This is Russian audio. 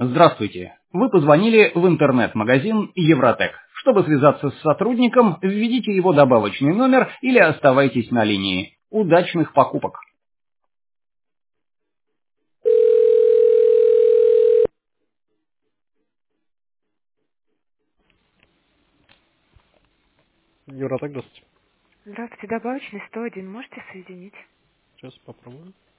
Здравствуйте. Вы позвонили в интернет-магазин Евротек. Чтобы связаться с сотрудником, введите его добавочный номер или оставайтесь на линии. Удачных покупок! Евротек, здравствуйте. Здравствуйте, добавочный 101. Можете соединить? Сейчас попробую.